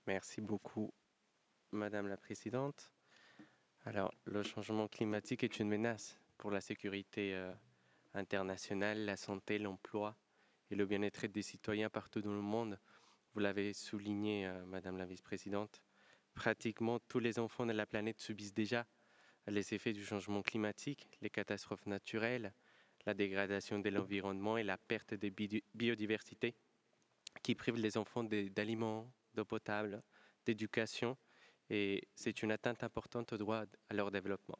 Merci beaucoup, Madame la Présidente. Alors, le changement climatique est une menace pour la sécurité internationale, la santé, l'emploi et le bien-être des citoyens partout dans le monde. Vous l'avez souligné, Madame la Vice-Présidente. Pratiquement tous les enfants de la planète subissent déjà les effets du changement climatique, les catastrophes naturelles, la dégradation de l'environnement et la perte de biodiversité qui privent les enfants d'aliments, d'eau potable, d'éducation, et c'est une atteinte importante au droit à leur développement.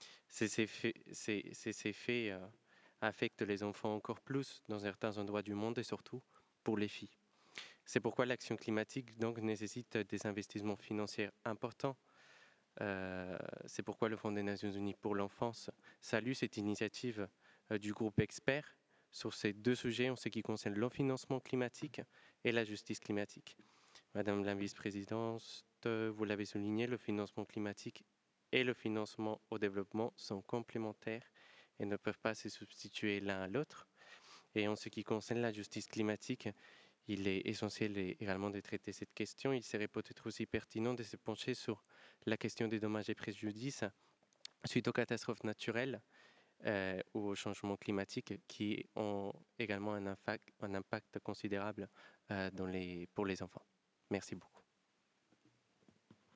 Ces effets affectent les enfants encore plus dans certains endroits du monde et surtout pour les filles. C'est pourquoi l'action climatique donc nécessite des investissements financiers importants. C'est pourquoi le Fonds des Nations Unies pour l'enfance salue cette initiative du groupe expert sur ces deux sujets en ce qui concerne le financement climatique et la justice climatique. Madame la vice-présidente, vous l'avez souligné, le financement climatique et le financement au développement sont complémentaires et ne peuvent pas se substituer l'un à l'autre. Et en ce qui concerne la justice climatique, il est essentiel également de traiter cette question. Il serait peut-être aussi pertinent de se pencher sur la question des dommages et préjudices suite aux catastrophes naturelles ou au changement climatique qui ont également un impact considérable pour les enfants. Merci beaucoup.